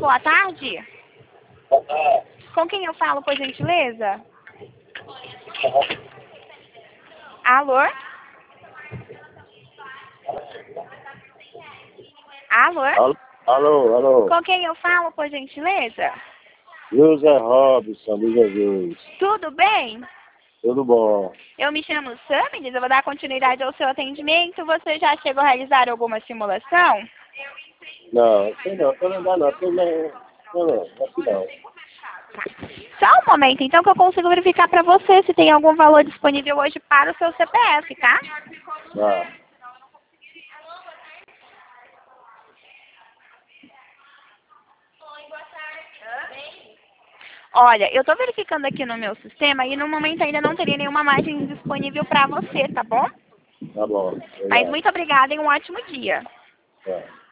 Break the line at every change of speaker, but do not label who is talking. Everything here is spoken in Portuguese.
boa tarde. Com quem eu falo, por gentileza? Alô? Alô?
Alô.
Com quem eu falo, por gentileza?
José Robson de Jesus.
Tudo bem?
Tudo bom?
Eu me chamo Samilis, eu vou dar continuidade ao seu atendimento. Você já chegou a realizar alguma simulação?
Não, sei não, tô lembrando não, aqui não.
Só um momento, então, que eu consigo verificar para você se tem algum valor disponível hoje para o seu CPF, tá?
Ah,
Olha, eu tô verificando aqui no meu sistema e no momento ainda não teria nenhuma margem disponível para você, tá bom?
tá bom,
Mas
obrigado.
muito obrigada e um ótimo dia.
Tá.